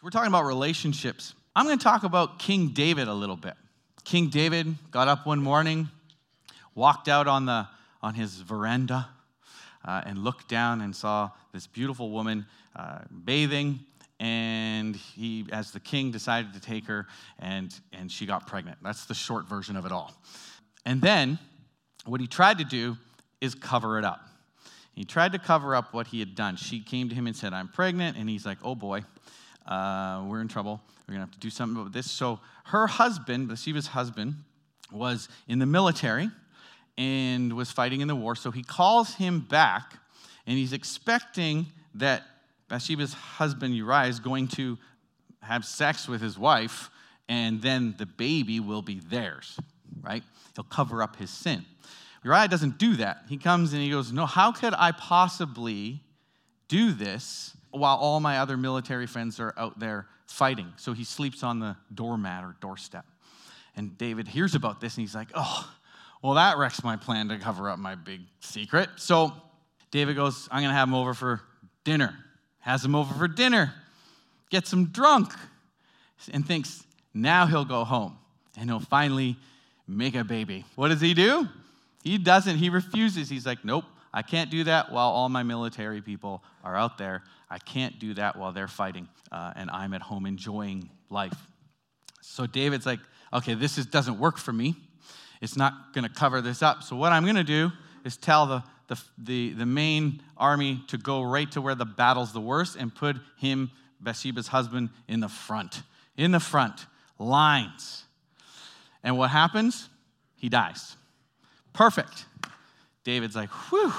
We're talking about relationships. I'm going to talk about King David a little bit. King David got up one morning, walked out on his veranda, and looked down and saw this beautiful woman bathing. And he, as the king, decided to take her, and she got pregnant. That's the short version of it all. And then what he tried to do is cover it up. He tried to cover up what he had done. She came to him and said, I'm pregnant. And he's like, oh boy, we're in trouble. We're going to have to do something about this. So her husband, Bathsheba's husband, was in the military and was fighting in the war. So he calls him back, and he's expecting that Bathsheba's husband Uriah is going to have sex with his wife, and then the baby will be theirs, right? He'll cover up his sin. Uriah doesn't do that. He comes and he goes, no, how could I possibly do this while all my other military friends are out there fighting? So he sleeps on the doormat or doorstep. And David hears about this, and he's like, oh, well, that wrecks my plan to cover up my big secret. So David goes, I'm going to have him over for dinner. Has him over for dinner. Gets him drunk. And thinks, now he'll go home. And he'll finally make a baby. What does he do? He doesn't. He refuses. He's like, nope, I can't do that while all my military people are out there. I can't do that while they're fighting, and I'm at home enjoying life. So David's like, okay, this doesn't work for me. It's not going to cover this up. So what I'm going to do is tell the main army to go right to where the battle's the worst and put him, Bathsheba's husband, in the front. In the front, lines. And what happens? He dies. Perfect. David's like, whew,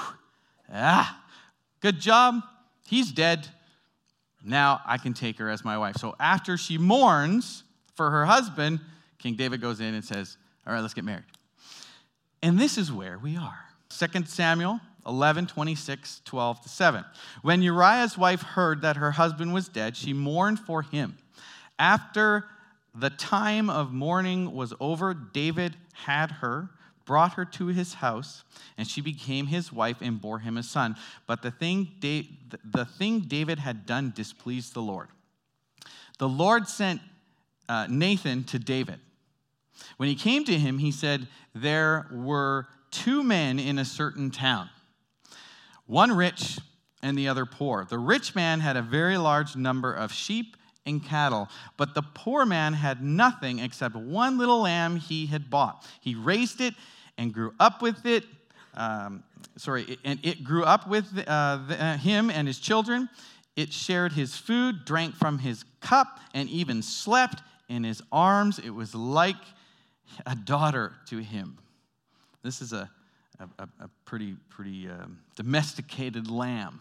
good job. He's dead. Now I can take her as my wife. So after she mourns for her husband, King David goes in and says, all right, let's get married. And this is where we are. 2 Samuel 11, 26, 12 to 7. When Uriah's wife heard that her husband was dead, she mourned for him. After the time of mourning was over, David had her, brought her to his house, and she became his wife and bore him a son. But the thing David had done displeased the Lord. The Lord sent Nathan to David. When he came to him, he said, there were two men in a certain town, one rich and the other poor. The rich man had a very large number of sheep and cattle, but the poor man had nothing except one little lamb he had bought. He raised it and grew up with it. And it grew up with him and his children. It shared his food, drank from his cup, and even slept in his arms. It was like a daughter to him. This is a pretty domesticated lamb.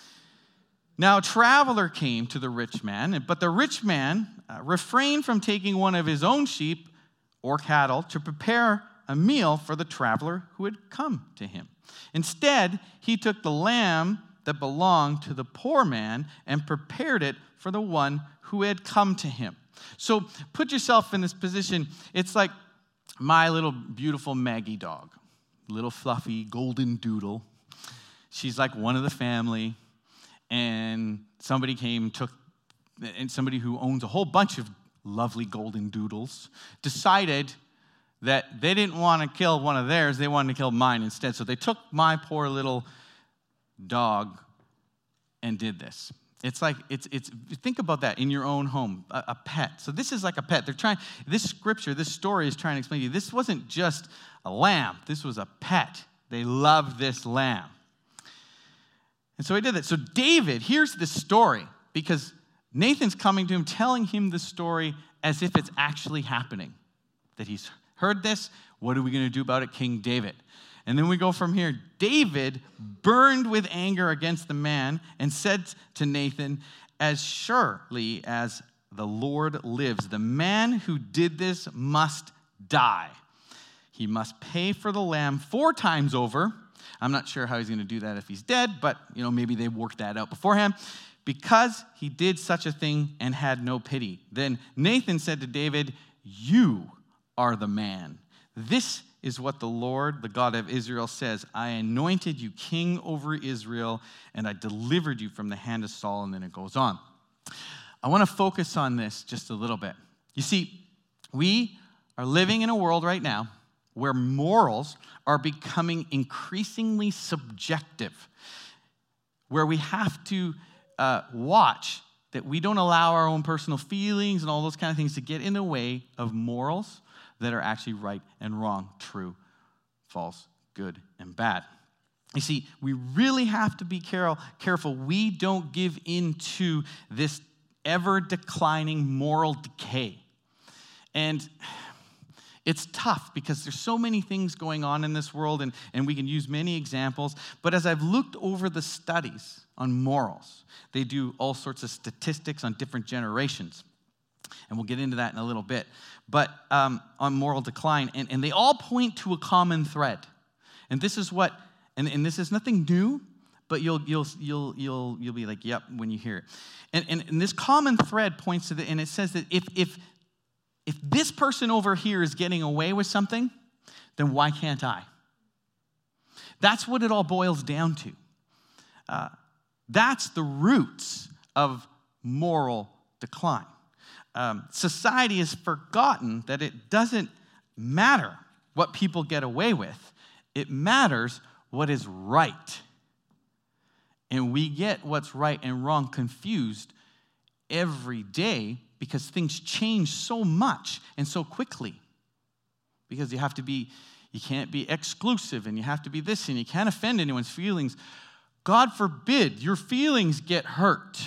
Now a traveler came to the rich man, but the rich man refrained from taking one of his own sheep or cattle to prepare a meal for the traveler who had come to him. Instead, he took the lamb that belonged to the poor man and prepared it for the one who had come to him. So put yourself in this position. It's like my little beautiful Maggie dog, little fluffy golden doodle. She's like one of the family, and somebody somebody who owns a whole bunch of lovely golden doodles decided that they didn't want to kill one of theirs, they wanted to kill mine instead. So they took my poor little dog and did this. It's like, think about that in your own home, a pet. So this is like a pet. This story is trying to explain to you, this wasn't just a lamb, this was a pet. They loved this lamb. And so he did that. So David hears this story because Nathan's coming to him, telling him the story as if it's actually happening. That he's heard this, what are we going to do about it, King David? And then we go from here. David burned with anger against the man and said to Nathan, as surely as the Lord lives, the man who did this must die. He must pay for the lamb 4 times over. I'm not sure how he's going to do that if he's dead, but maybe they worked that out beforehand. Because he did such a thing and had no pity. Then Nathan said to David, you are the man. This is what the Lord, the God of Israel, says. I anointed you king over Israel, and I delivered you from the hand of Saul. And then it goes on. I want to focus on this just a little bit. You see, we are living in a world right now where morals are becoming increasingly subjective, where we have to watch that we don't allow our own personal feelings and all those kind of things to get in the way of morals that are actually right and wrong, true, false, good, and bad. You see, we really have to be careful we don't give into this ever-declining moral decay. And it's tough because there's so many things going on in this world, and we can use many examples. But as I've looked over the studies on morals, they do all sorts of statistics on different generations. And we'll get into that in a little bit. But on moral decline, and they all point to a common thread. And this is what, and this is nothing new, but you'll be like, yep, when you hear it. And this common thread points to and it says that if this person over here is getting away with something, then why can't I? That's what it all boils down to. That's the roots of moral decline. Society has forgotten that it doesn't matter what people get away with. It matters what is right. And we get what's right and wrong confused every day because things change so much and so quickly. Because you can't be exclusive, and you have to be this, and you can't offend anyone's feelings. God forbid your feelings get hurt.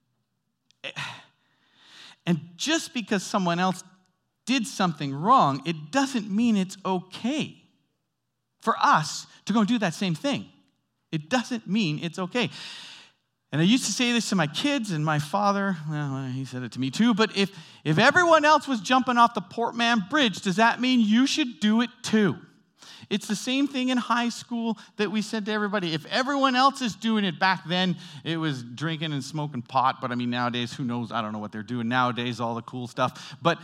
And just because someone else did something wrong, it doesn't mean it's okay for us to go and do that same thing. It doesn't mean it's okay. And I used to say this to my kids, and my father, well, he said it to me too, but if everyone else was jumping off the Portman Bridge, does that mean you should do it too? It's the same thing in high school that we said to everybody. If everyone else is doing it, back then it was drinking and smoking pot, but I mean nowadays, who knows? I don't know what they're doing nowadays, all the cool stuff. But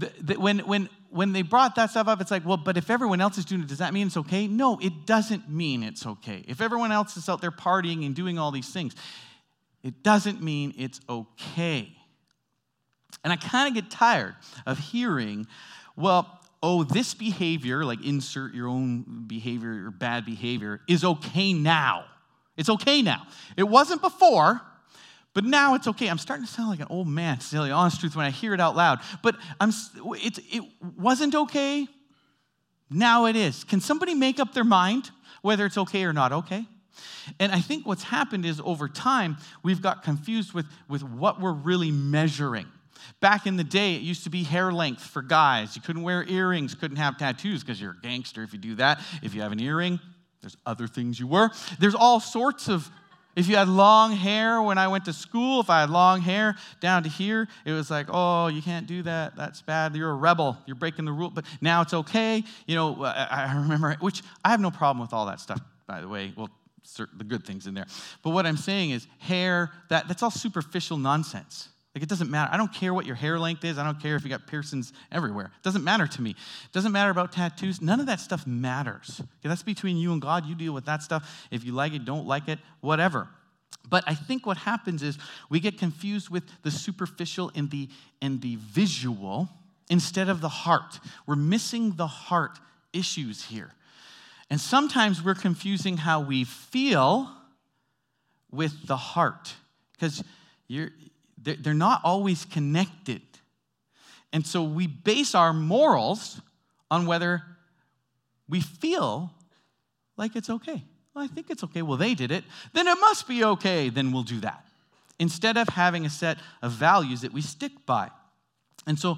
when they brought that stuff up, it's like, well, but if everyone else is doing it, does that mean it's okay? No, it doesn't mean it's okay. If everyone else is out there partying and doing all these things, it doesn't mean it's okay. And I kind of get tired of hearing, well, this behavior, like insert your own behavior, your bad behavior, is okay now. It's okay now. It wasn't before, but now it's okay. I'm starting to sound like an old man, to tell you the honest truth, when I hear it out loud. But it wasn't okay. Now it is. Can somebody make up their mind whether it's okay or not okay? And I think what's happened is over time, we've got confused with what we're really measuring. Back in the day, it used to be hair length for guys. You couldn't wear earrings, couldn't have tattoos because you're a gangster if you do that. If you have an earring, there's other things you were. There's all sorts of, if you had long hair when I went to school, if I had long hair down to here, it was like, oh, you can't do that. That's bad. You're a rebel. You're breaking the rule. But now it's okay. You know, I remember, which I have no problem with all that stuff, by the way. Well, the good things in there. But what I'm saying is hair, that's all superficial nonsense. Like, it doesn't matter. I don't care what your hair length is. I don't care if you got piercings everywhere. It doesn't matter to me. It doesn't matter about tattoos. None of that stuff matters. Okay, that's between you and God. You deal with that stuff. If you like it, don't like it, whatever. But I think what happens is we get confused with the superficial and the visual instead of the heart. We're missing the heart issues here. And sometimes we're confusing how we feel with the heart, because they're not always connected. And so we base our morals on whether we feel like it's okay. Well, I think it's okay. Well, they did it. Then it must be okay. Then we'll do that. Instead of having a set of values that we stick by. And so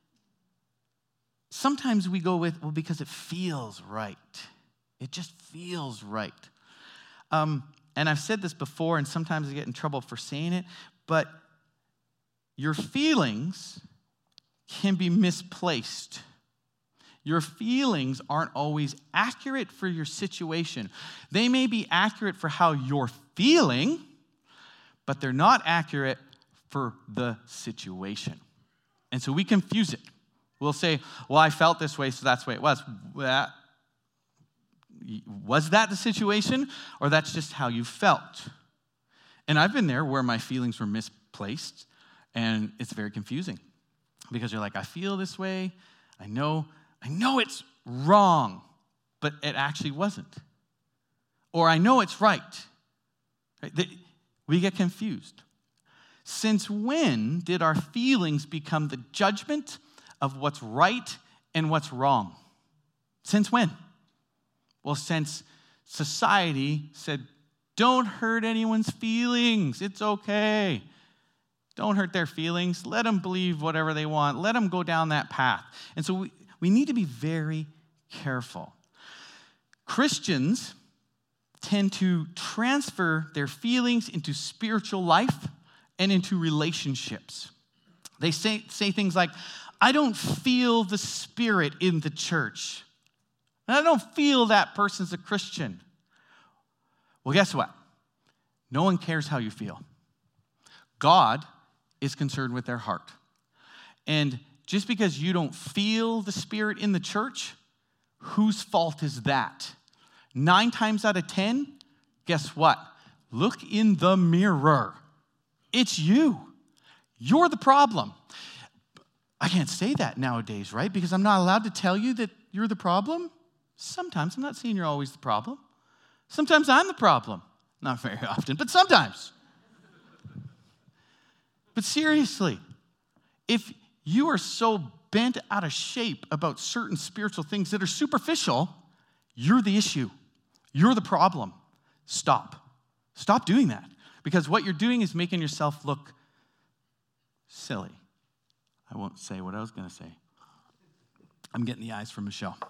sometimes we go with, well, because it feels right. It just feels right. And I've said this before, and sometimes I get in trouble for saying it, but your feelings can be misplaced. Your feelings aren't always accurate for your situation. They may be accurate for how you're feeling, but they're not accurate for the situation. And so we confuse it. We'll say, well, I felt this way, so that's the way it was. Was that the situation, or that's just how you felt? And I've been there where my feelings were misplaced, And it's very confusing because you're like, I feel this way. I know it's wrong, but it actually wasn't. Or I know it's right. We get confused. Since when did our feelings become the judgment of what's right and what's wrong? Since when? Well, since society said, don't hurt anyone's feelings. It's okay. Don't hurt their feelings. Let them believe whatever they want. Let them go down that path. And so we need to be very careful. Christians tend to transfer their feelings into spiritual life and into relationships. They say things like, I don't feel the Spirit in the church. And I don't feel that person's a Christian. Well, guess what? No one cares how you feel. God is concerned with their heart. And just because you don't feel the Spirit in the church, whose fault is that? 9 times out of 10, guess what? Look in the mirror. It's you. You're the problem. I can't say that nowadays, right? Because I'm not allowed to tell you that you're the problem. Sometimes. I'm not saying you're always the problem. Sometimes I'm the problem. Not very often, but sometimes. But seriously, if you are so bent out of shape about certain spiritual things that are superficial, you're the issue. You're the problem. Stop. Stop doing that. Because what you're doing is making yourself look silly. I won't say what I was going to say. I'm getting the eyes from Michelle.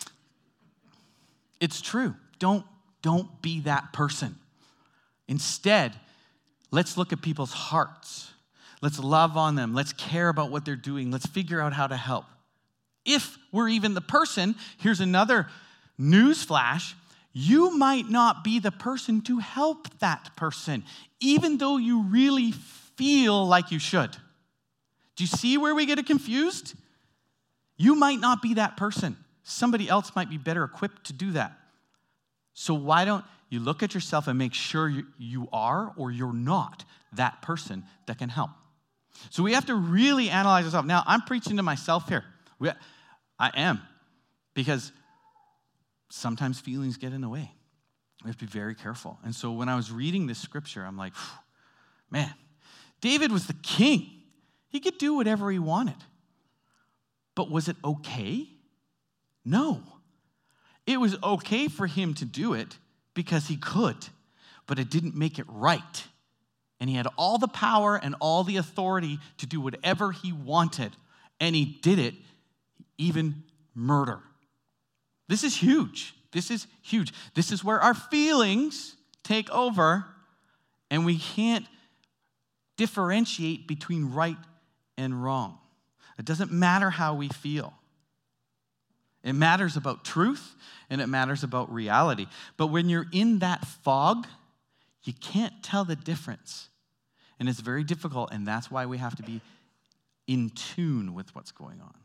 It's true. Don't be that person. Instead, let's look at people's hearts. Let's love on them. Let's care about what they're doing. Let's figure out how to help. If we're even the person, here's another news flash. You might not be the person to help that person, even though you really feel like you should. Do you see where we get confused? You might not be that person. Somebody else might be better equipped to do that. So why don't you look at yourself and make sure you are or you're not that person that can help? So we have to really analyze ourselves. Now, I'm preaching to myself here. I am, because sometimes feelings get in the way. We have to be very careful. And so when I was reading this scripture, I'm like, man, David was the king. He could do whatever he wanted. But was it okay? No. It was okay for him to do it because he could, but it didn't make it right. And he had all the power and all the authority to do whatever he wanted. And he did it, even murder. This is huge. This is huge. This is where our feelings take over, and we can't differentiate between right and wrong. It doesn't matter how we feel. It matters about truth, and it matters about reality. But when you're in that fog, you can't tell the difference. And it's very difficult, and that's why we have to be in tune with what's going on.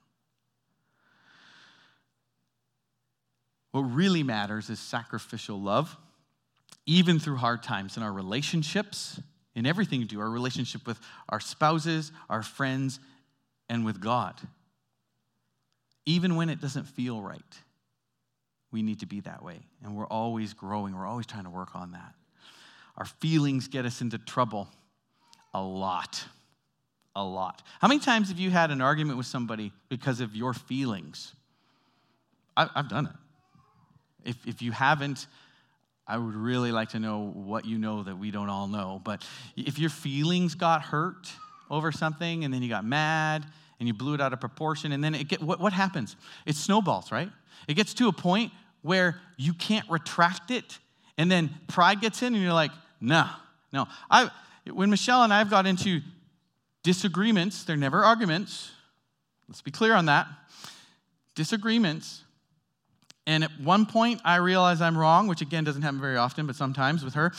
What really matters is sacrificial love, even through hard times in our relationships, in everything we do, our relationship with our spouses, our friends, and with God. Even when it doesn't feel right, we need to be that way. And we're always growing. We're always trying to work on that. Our feelings get us into trouble a lot. A lot. How many times have you had an argument with somebody because of your feelings? I've done it. If you haven't, I would really like to know what you know that we don't all know. But if your feelings got hurt over something and then you got mad and you blew it out of proportion, and then what happens? It snowballs, right? It gets to a point where you can't retract it, and then pride gets in and you're like, no. When Michelle and I have got into disagreements, they're never arguments. Let's be clear on that. Disagreements. And at one point, I realize I'm wrong, which again doesn't happen very often, but sometimes with her.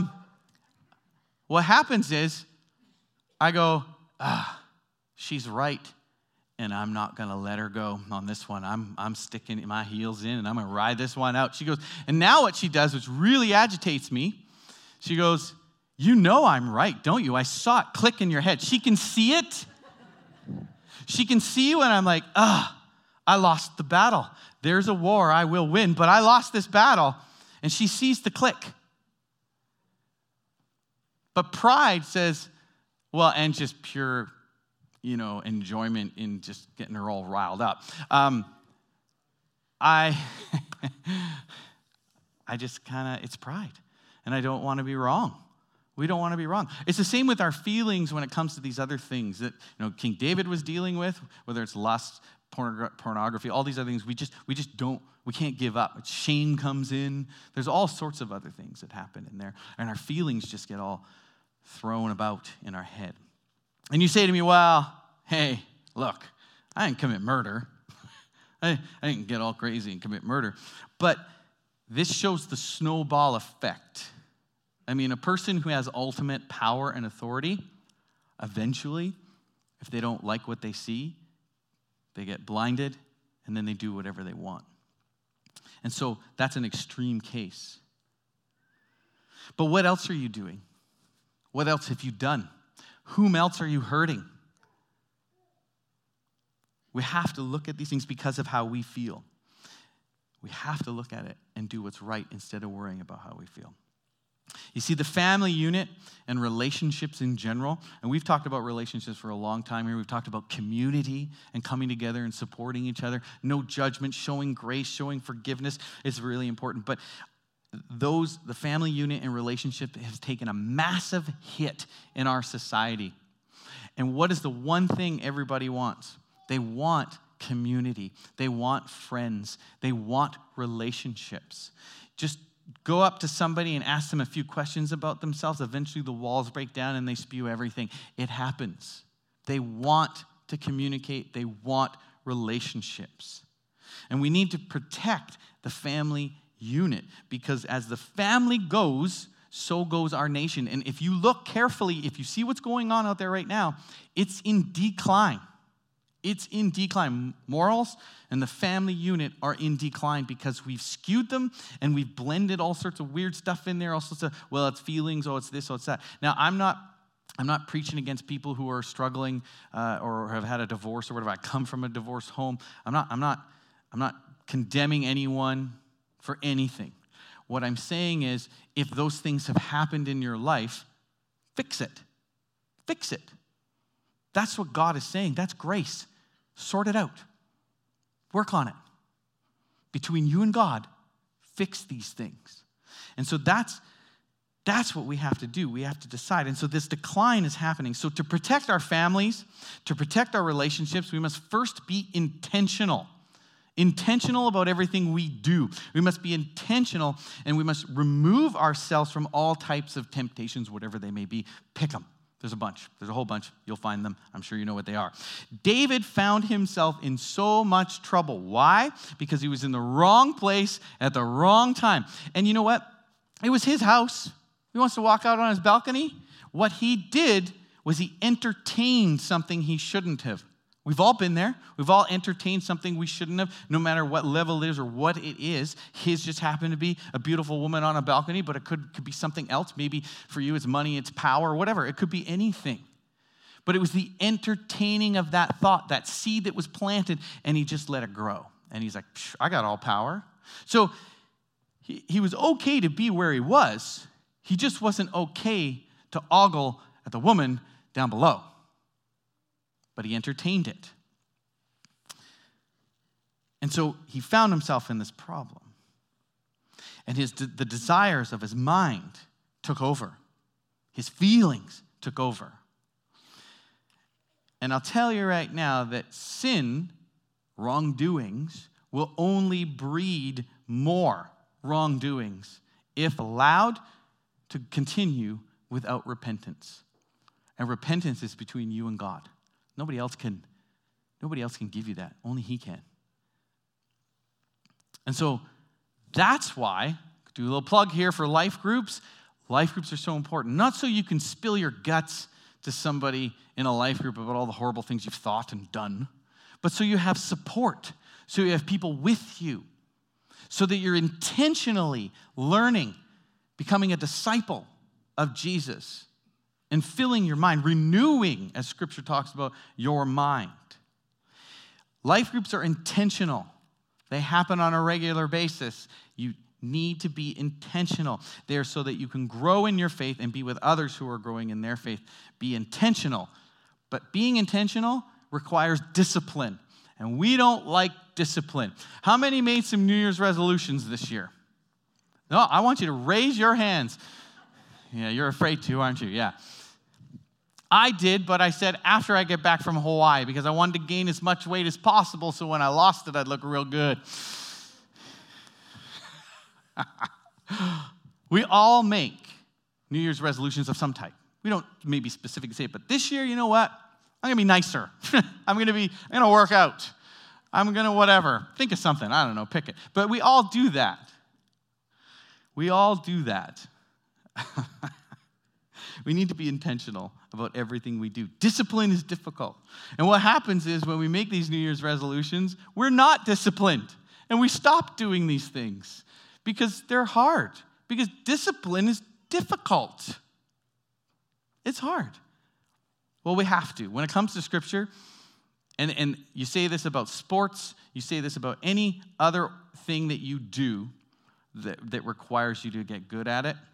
What happens is I go, she's right, and I'm not going to let her go on this one. I'm sticking my heels in, and I'm going to ride this one out. She goes, and now what she does, which really agitates me, she goes, You know I'm right, don't you? I saw it click in your head. She can see it. She can see when I'm like, I lost the battle. There's a war, I will win, but I lost this battle. And she sees the click. But pride says, well, and just pure, enjoyment in just getting her all riled up. I just it's pride. And I don't want to be wrong. We don't want to be wrong. It's the same with our feelings when it comes to these other things that King David was dealing with, whether it's lust, pornography, all these other things. We can't give up. Shame comes in. There's all sorts of other things that happen in there. And our feelings just get all thrown about in our head. And you say to me, well, hey, look, I didn't commit murder. I didn't get all crazy and commit murder. But this shows the snowball effect. I mean, a person who has ultimate power and authority, eventually, if they don't like what they see, they get blinded, and then they do whatever they want. And so that's an extreme case. But what else are you doing? What else have you done? Whom else are you hurting? We have to look at these things because of how we feel. We have to look at it and do what's right instead of worrying about how we feel. You see, the family unit and relationships in general, and we've talked about relationships for a long time here. We've talked about community and coming together and supporting each other. No judgment, showing grace, showing forgiveness is really important. But the family unit and relationship has taken a massive hit in our society. And what is the one thing everybody wants? They want community. They want friends. They want relationships. Just go up to somebody and ask them a few questions about themselves. Eventually the walls break down and they spew everything. It happens. They want to communicate. They want relationships. And we need to protect the family unit because as the family goes, so goes our nation. And if you look carefully, if you see what's going on out there right now, it's in decline. It's in decline. Morals and the family unit are in decline because we've skewed them and we've blended all sorts of weird stuff in there. All sorts of, well, it's feelings, oh, it's this, oh, it's that. Now, I'm not preaching against people who are struggling or have had a divorce or whatever. I come from a divorced home. I'm not condemning anyone for anything. What I'm saying is, if those things have happened in your life, fix it. Fix it. That's what God is saying. That's grace. Sort it out. Work on it. Between you and God, fix these things. And so that's what we have to do. We have to decide. And so this decline is happening. So to protect our families, to protect our relationships, we must first be intentional. Intentional about everything we do. We must be intentional, and we must remove ourselves from all types of temptations, whatever they may be. Pick them. There's a bunch. There's a whole bunch. You'll find them. I'm sure you know what they are. David found himself in so much trouble. Why? Because he was in the wrong place at the wrong time. And you know what? It was his house. He wants to walk out on his balcony. What he did was he entertained something he shouldn't have. We've all been there. We've all entertained something we shouldn't have, no matter what level it is or what it is. His just happened to be a beautiful woman on a balcony, but it could be something else. Maybe for you it's money, it's power, whatever. It could be anything. But it was the entertaining of that thought, that seed that was planted, and he just let it grow. And he's like, I got all power. So he was okay to be where he was. He just wasn't okay to ogle at the woman down below. But he entertained it. And so he found himself in this problem. And the desires of his mind took over. His feelings took over. And I'll tell you right now that sin, wrongdoings, will only breed more wrongdoings if allowed to continue without repentance. And repentance is between you and God. Nobody else can give you that. Only he can. And so that's why, do a little plug here for life groups. Life groups are so important. Not so you can spill your guts to somebody in a life group about all the horrible things you've thought and done, but so you have support, so you have people with you, so that you're intentionally learning, becoming a disciple of Jesus and filling your mind, renewing, as Scripture talks about, your mind. Life groups are intentional. They happen on a regular basis. You need to be intentional there so that you can grow in your faith and be with others who are growing in their faith. Be intentional. But being intentional requires discipline. And we don't like discipline. How many made some New Year's resolutions this year? No, I want you to raise your hands. Yeah, you're afraid to, aren't you? Yeah. I did, but I said after I get back from Hawaii because I wanted to gain as much weight as possible so when I lost it, I'd look real good. We all make New Year's resolutions of some type. We don't maybe specifically say it, but this year, you know what? I'm going to be nicer. I'm going to work out. I'm going to whatever. Think of something. I don't know. Pick it. But we all do that. We all do that. We need to be intentional about everything we do. Discipline is difficult. And what happens is when we make these New Year's resolutions, we're not disciplined. And we stop doing these things because they're hard. Because discipline is difficult. It's hard. Well, we have to. When it comes to Scripture, and you say this about sports, you say this about any other thing that you do that requires you to get good at it,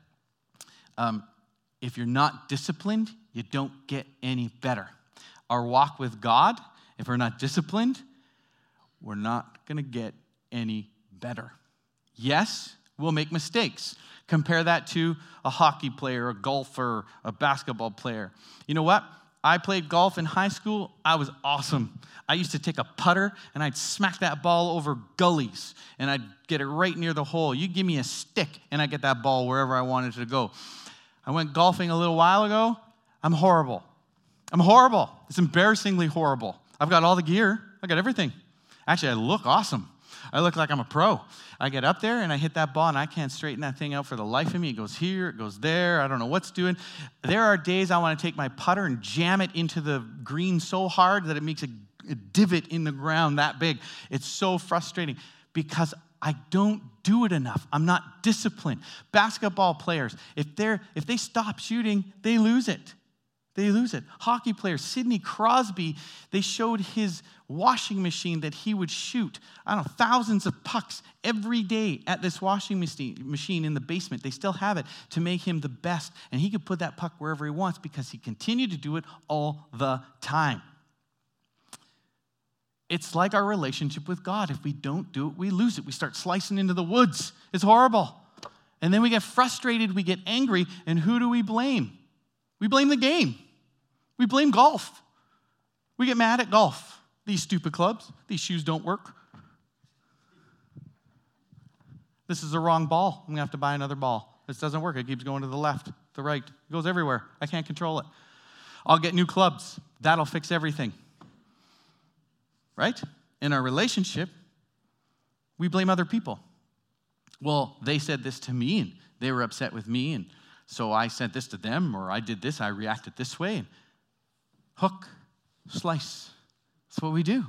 if you're not disciplined, you don't get any better. Our walk with God, if we're not disciplined, we're not going to get any better. Yes, we'll make mistakes. Compare that to a hockey player, a golfer, a basketball player. You know what? I played golf in high school. I was awesome. I used to take a putter, and I'd smack that ball over gullies, and I'd get it right near the hole. You give me a stick, and I get that ball wherever I wanted it to go. I went golfing a little while ago. I'm horrible. It's embarrassingly horrible. I've got all the gear. I got everything. Actually, I look awesome. I look like I'm a pro. I get up there, and I hit that ball, and I can't straighten that thing out for the life of me. It goes here, it goes there. I don't know what's doing. There are days I want to take my putter and jam it into the green so hard that it makes a divot in the ground that big. It's so frustrating because I don't do it enough. I'm not disciplined. Basketball players, if they stop shooting, they lose it. They lose it. Hockey players, Sidney Crosby, they showed his washing machine that he would shoot, I don't know, thousands of pucks every day at this washing machine in the basement. They still have it to make him the best. And he could put that puck wherever he wants because he continued to do it all the time. It's like our relationship with God. If we don't do it, we lose it. We start slicing into the woods. It's horrible. And then we get frustrated, we get angry, and who do we blame? We blame the game. We blame golf. We get mad at golf. These stupid clubs, these shoes don't work. This is the wrong ball. I'm going to have to buy another ball. This doesn't work. It keeps going to the left, the right. It goes everywhere. I can't control it. I'll get new clubs. That'll fix everything. Right? In our relationship, we blame other people. Well, they said this to me, and they were upset with me, and so I sent this to them, or I did this, I reacted this way. And hook, slice. That's what we do.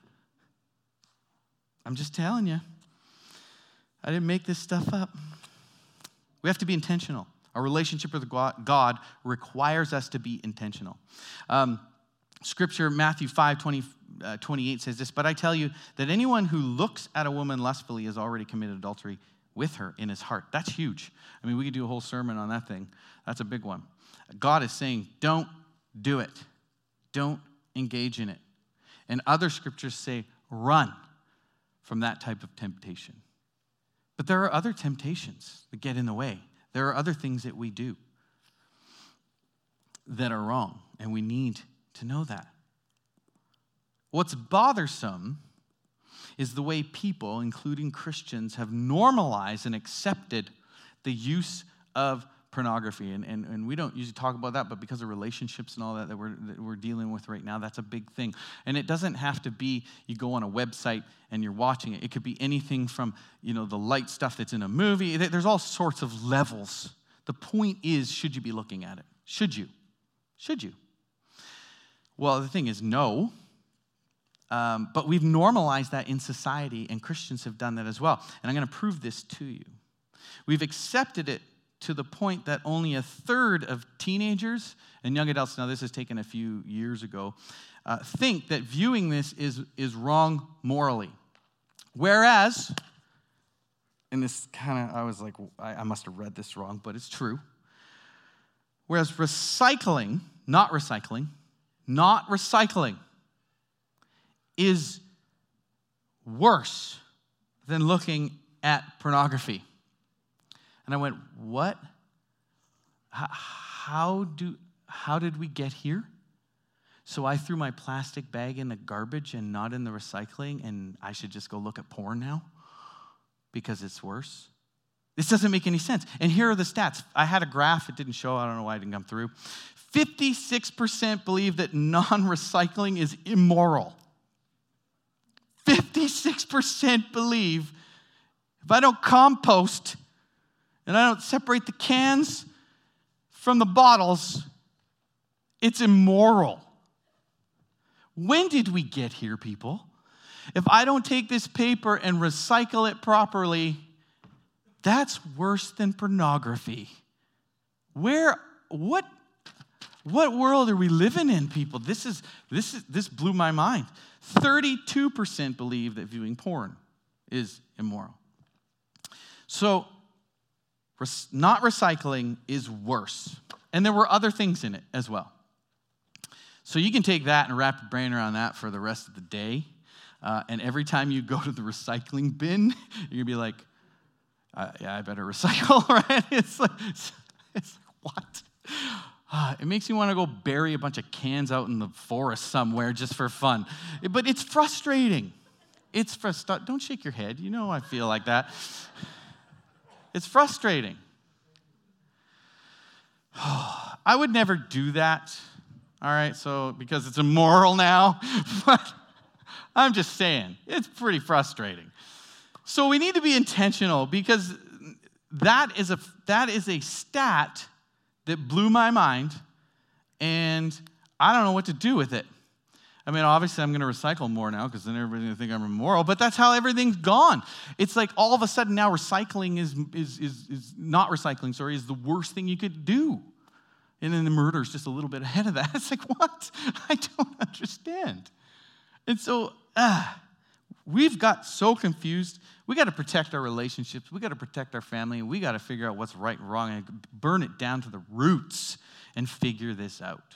I'm just telling you. I didn't make this stuff up. We have to be intentional. Our relationship with God requires us to be intentional. Scripture, Matthew 5:28 says this, "But I tell you that anyone who looks at a woman lustfully has already committed adultery with her in his heart." That's huge. I mean, we could do a whole sermon on that thing. That's a big one. God is saying, don't do it. Don't engage in it. And other scriptures say, run from that type of temptation. But there are other temptations that get in the way. There are other things that we do that are wrong, and we need to know that. What's bothersome is the way people, including Christians, have normalized and accepted the use of pornography. And we don't usually talk about that, but because of relationships and all that we're dealing with right now, that's a big thing. And it doesn't have to be you go on a website and you're watching it. It could be anything from, the light stuff that's in a movie. There's all sorts of levels. The point is, should you be looking at it? Should you? Should you? Well, the thing is, no. But we've normalized that in society, and Christians have done that as well. And I'm going to prove this to you. We've accepted it to the point that only a third of teenagers and young adults, now this is taken a few years ago, think that viewing this is wrong morally. Whereas, and this kind of, I was like, I must have read this wrong, but it's true. Whereas not recycling, is worse than looking at pornography. And I went, what? How did we get here? So I threw my plastic bag in the garbage and not in the recycling, and I should just go look at porn now because it's worse? This doesn't make any sense. And here are the stats. I had a graph. It didn't show. I don't know why it didn't come through. 56% believe that non-recycling is immoral. 56% believe if I don't compost and I don't separate the cans from the bottles, it's immoral. When did we get here, people? If I don't take this paper and recycle it properly, that's worse than pornography. What world are we living in, people? This blew my mind. 32% believe that viewing porn is immoral. So, not recycling is worse. And there were other things in it as well. So you can take that and wrap your brain around that for the rest of the day. And every time you go to the recycling bin, you're going to be like, yeah, I better recycle, right? It's like what? It makes you want to go bury a bunch of cans out in the forest somewhere just for fun. But it's frustrating. Don't shake your head. You know I feel like that. It's frustrating. I would never do that. All right, so because it's immoral now, but I'm just saying, it's pretty frustrating. So we need to be intentional because that is a stat that blew my mind, and I don't know what to do with it. I mean, obviously I'm going to recycle more now because then everybody's going to think I'm immoral, but that's how everything's gone. It's like all of a sudden now recycling is not recycling, sorry, is the worst thing you could do. And then the murder is just a little bit ahead of that. It's like, what? I don't understand. And so we've got so confused. We got to protect our relationships. We got to protect our family. We got to figure out what's right and wrong and burn it down to the roots and figure this out.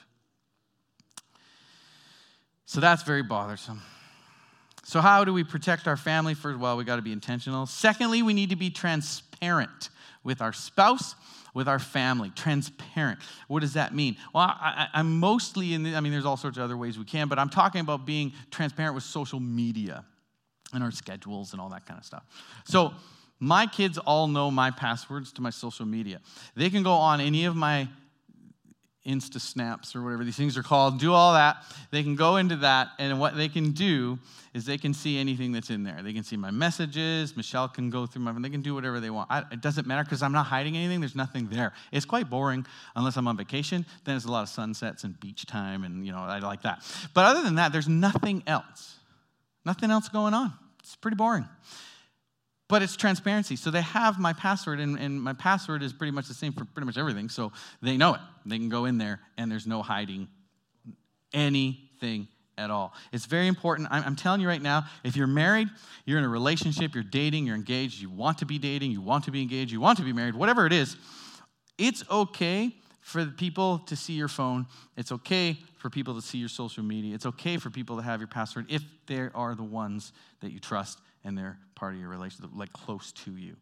So that's very bothersome. So how do we protect our family? First, well, we got to be intentional. Secondly, we need to be transparent with our spouse, with our family. Transparent. What does that mean? Well, I'm mostly there's all sorts of other ways we can, but I'm talking about being transparent with social media and our schedules and all that kind of stuff. So my kids all know my passwords to my social media. They can go on any of my Insta Snaps or whatever these things are called, do all that. They can go into that, and what they can do is they can see anything that's in there. They can see my messages. Michelle can go through they can do whatever they want. It doesn't matter because I'm not hiding anything. There's nothing there. It's quite boring unless I'm on vacation. Then it's a lot of sunsets and beach time, and I like that. But other than that, there's nothing else. Nothing else going on. It's pretty boring. But it's transparency. So they have my password, and my password is pretty much the same for pretty much everything. So they know it. They can go in there, and there's no hiding anything at all. It's very important. I'm telling you right now, if you're married, you're in a relationship, you're dating, you're engaged, you want to be dating, you want to be engaged, you want to be married, whatever it is, it's okay for people to see your phone. It's okay for people to see your social media. It's okay for people to have your password if they are the ones that you trust and they're part of your relationship, like close to you.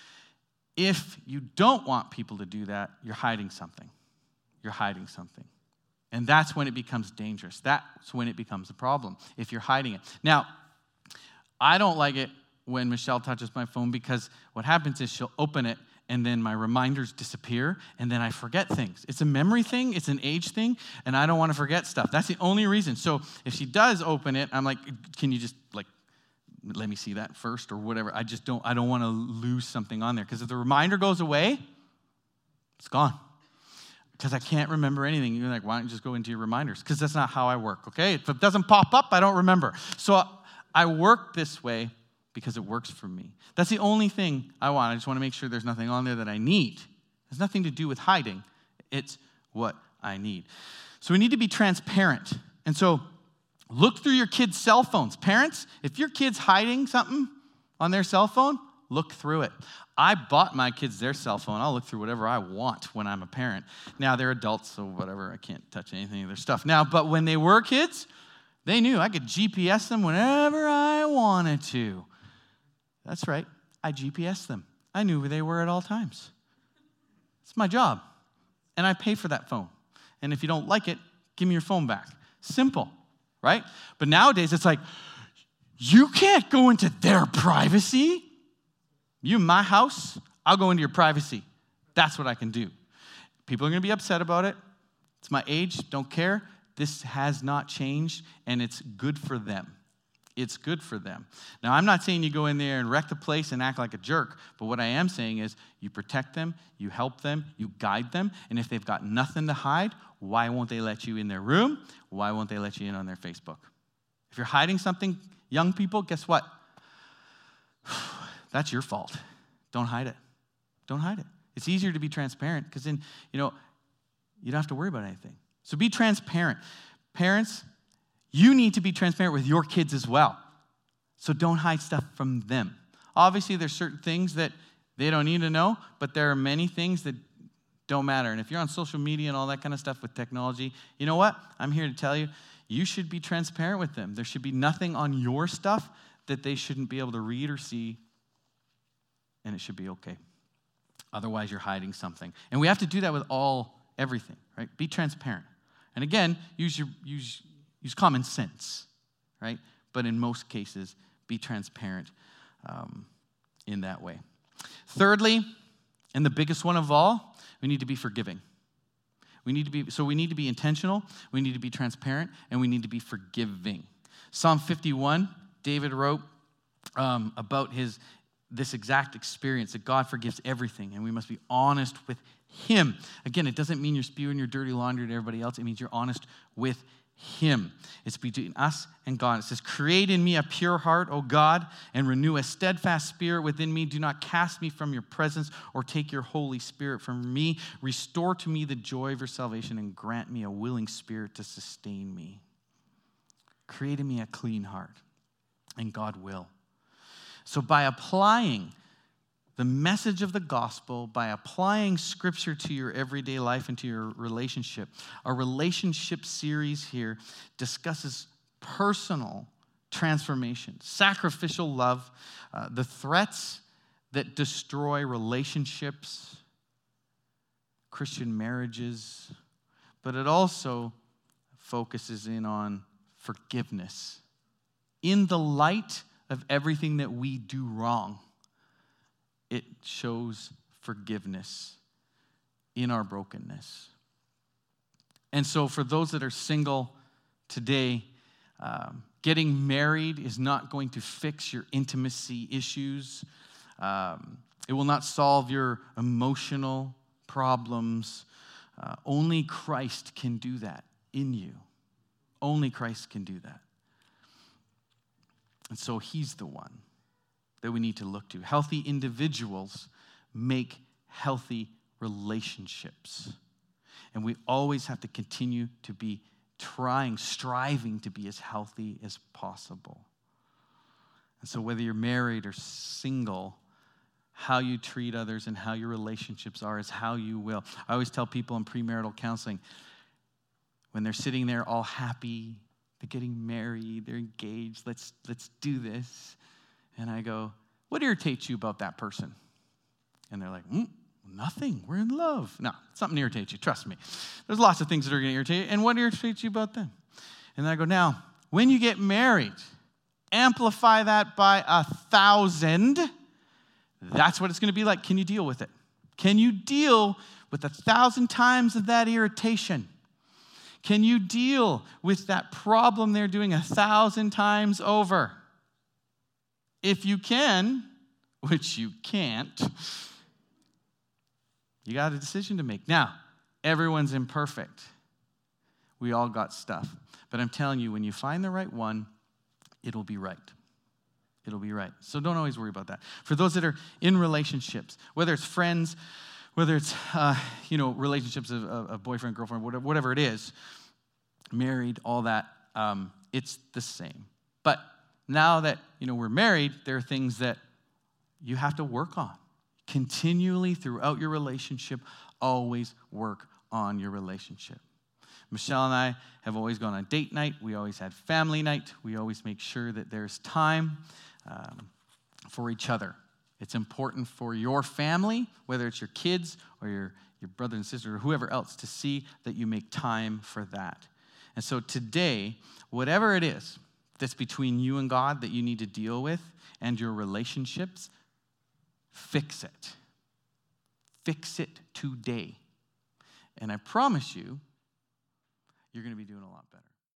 If you don't want people to do that, you're hiding something. You're hiding something. And that's when it becomes dangerous. That's when it becomes a problem, if you're hiding it. Now, I don't like it when Michelle touches my phone because what happens is she'll open it and then my reminders disappear, and then I forget things. It's a memory thing, it's an age thing, and I don't want to forget stuff. That's the only reason. So if she does open it, I'm like, can you just let me see that first or whatever. I don't want to lose something on there. Because if the reminder goes away, it's gone. Because I can't remember anything. You're like, why don't you just go into your reminders? Because that's not how I work, okay? If it doesn't pop up, I don't remember. So I work this way because it works for me. That's the only thing I want. I just want to make sure there's nothing on there that I need. has nothing to do with hiding. It's what I need. So we need to be transparent. And so look through your kids' cell phones. Parents, if your kid's hiding something on their cell phone, look through it. I bought my kids their cell phone. I'll look through whatever I want when I'm a parent. Now they're adults, so whatever. I can't touch anything of their stuff now. But when they were kids, they knew I could GPS them whenever I wanted to. That's right. I GPS them. I knew where they were at all times. It's my job. And I pay for that phone. And if you don't like it, give me your phone back. Simple, right? But nowadays, it's like, you can't go into their privacy. You in my house, I'll go into your privacy. That's what I can do. People are going to be upset about it. It's my age, don't care. This has not changed, and it's good for them. It's good for them. Now, I'm not saying you go in there and wreck the place and act like a jerk, but what I am saying is you protect them, you help them, you guide them, and if they've got nothing to hide, why won't they let you in their room? Why won't they let you in on their Facebook? If you're hiding something, young people, guess what? That's your fault. Don't hide it. Don't hide it. It's easier to be transparent because then, you don't have to worry about anything. So be transparent. Parents, you need to be transparent with your kids as well. So don't hide stuff from them. Obviously, there's certain things that they don't need to know, but there are many things that don't matter. And if you're on social media and all that kind of stuff with technology, you know what? I'm here to tell you, you should be transparent with them. There should be nothing on your stuff that they shouldn't be able to read or see, and it should be okay. Otherwise, you're hiding something. And we have to do that with everything, right? Be transparent. And again, use common sense, right? But in most cases, be transparent in that way. Thirdly, and the biggest one of all, we need to be forgiving. We need to be intentional, we need to be transparent, and we need to be forgiving. Psalm 51, David wrote about this exact experience, that God forgives everything, and we must be honest with him. Again, it doesn't mean you're spewing your dirty laundry to everybody else. It means you're honest with him. It's between us and God. It says, create in me a pure heart, O God, and renew a steadfast spirit within me. Do not cast me from your presence or take your Holy Spirit from me. Restore to me the joy of your salvation and grant me a willing spirit to sustain me. Create in me a clean heart, and God will. So by applying the message of the gospel, by applying scripture to your everyday life and to your relationship, our relationship series here discusses personal transformation, sacrificial love, the threats that destroy relationships, Christian marriages, but it also focuses in on forgiveness in the light of everything that we do wrong. It shows forgiveness in our brokenness. And so for those that are single today, getting married is not going to fix your intimacy issues. It will not solve your emotional problems. Only Christ can do that in you. Only Christ can do that. And so he's the one that we need to look to. Healthy individuals make healthy relationships. And we always have to continue to be striving to be as healthy as possible. And so whether you're married or single, how you treat others and how your relationships are is how you will. I always tell people in premarital counseling, when they're sitting there all happy, they're getting married, they're engaged, let's do this. And I go, what irritates you about that person? And they're like, nothing, we're in love. No, something irritates you, trust me. There's lots of things that are going to irritate you. And what irritates you about them? And I go, now, when you get married, amplify that by 1,000. That's what it's going to be like. Can you deal with it? Can you deal with 1,000 times of that irritation? Can you deal with that problem they're doing 1,000 times over? If you can, which you can't, you got a decision to make. Now, everyone's imperfect. We all got stuff. But I'm telling you, when you find the right one, it'll be right. It'll be right. So don't always worry about that. For those that are in relationships, whether it's friends, Whether it's, relationships of boyfriend, girlfriend, whatever it is, married, all that, it's the same. But now that, we're married, there are things that you have to work on. Continually throughout your relationship, always work on your relationship. Michelle and I have always gone on date night. We always had family night. We always make sure that there's time for each other. It's important for your family, whether it's your kids or your brother and sister or whoever else, to see that you make time for that. And so today, whatever it is that's between you and God that you need to deal with and your relationships, fix it. Fix it today. And I promise you, you're going to be doing a lot better.